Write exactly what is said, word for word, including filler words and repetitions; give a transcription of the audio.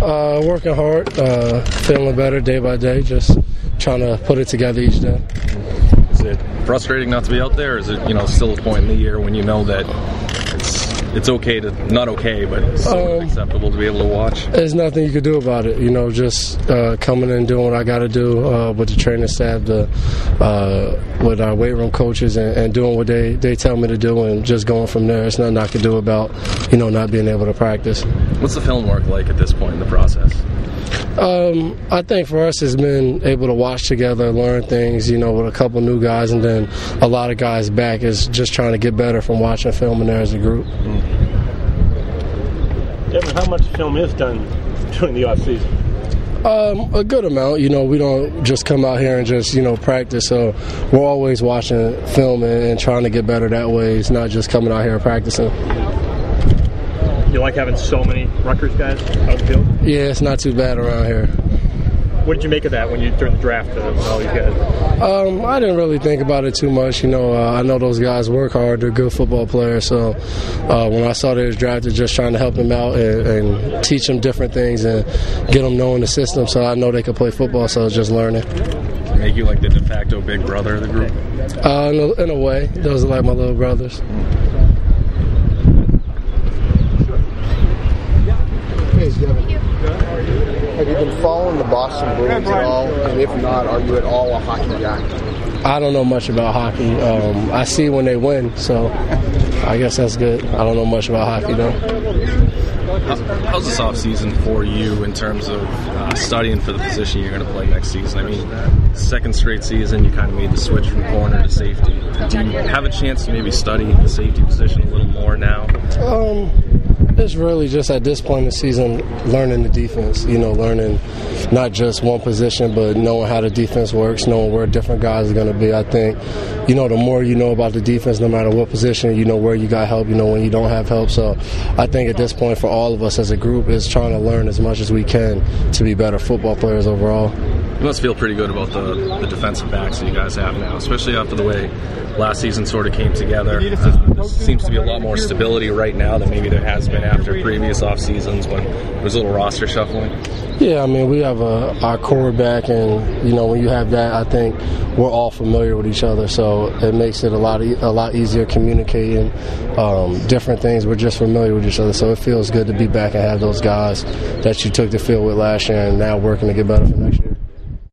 Uh, working hard, uh, feeling better day by day, just trying to put it together each day. Is it frustrating not to be out there, or is it, you know, still a point in the year when you know that it's it's okay to, not okay, but it's still um, acceptable to be able to watch? There's nothing you can do about it. You know, just uh, coming in and doing what I got to do uh, with the training staff, the, uh, with our weight room coaches, and, and doing what they, they tell me to do, and just going from there. There's nothing I can do about, you know, not being able to practice. What's the film work like at this point in the process? Um, I think for us it's been able to watch together, learn things, you know, with a couple new guys, and then a lot of guys back is just trying to get better from watching film in there as a group. Devin, how much film is done during the off season? Um, a good amount. You know, we don't just come out here and just, you know, practice. So we're always watching film and, and trying to get better that way. It's not just coming out here and practicing. You like having so many Rutgers guys out the field? Yeah, it's not too bad around here. What did you make of that when you during the draft uh, with all these guys? Um, I didn't really think about it too much. You know, uh, I know those guys work hard. They're good football players. So uh, when I saw they was drafted, just trying to help them out and, and teach them different things and get them knowing the system, so I know they can play football. So I was just learning. Make you like the de facto big brother of the group? Uh, in, a, in a way, those are like my little brothers. Hey, Devin. Have you been following the Boston Bruins at all? And if not, are you at all a hockey guy? I don't know much about hockey. Um, I see when they win, so I guess that's good. I don't know much about hockey, though. How, how's this offseason for you in terms of uh, studying for the position you're going to play next season? I mean, second straight season, you kind of made the switch from corner to safety. Do you have a chance to maybe study the safety position a little more now? Um... It's really just at this point in the season learning the defense, you know, learning not just one position, but knowing how the defense works, knowing where different guys are going to be. I think, you know, the more you know about the defense, no matter what position, you know where you got help, you know when you don't have help. So I think at this point for all of us as a group is trying to learn as much as we can to be better football players overall. You must feel pretty good about the, the defensive backs that you guys have now, especially after the way last season sort of came together. Uh, there seems to be a lot more stability right now than maybe there has been after previous off seasons when there was a little roster shuffling. Yeah, I mean, we have a, our quarterback, and, you know, when you have that, I think we're all familiar with each other, so it makes it a lot e- a lot easier communicating um, different things. We're just familiar with each other, so it feels good to be back and have those guys that you took the field with last year and now working to get better for next year.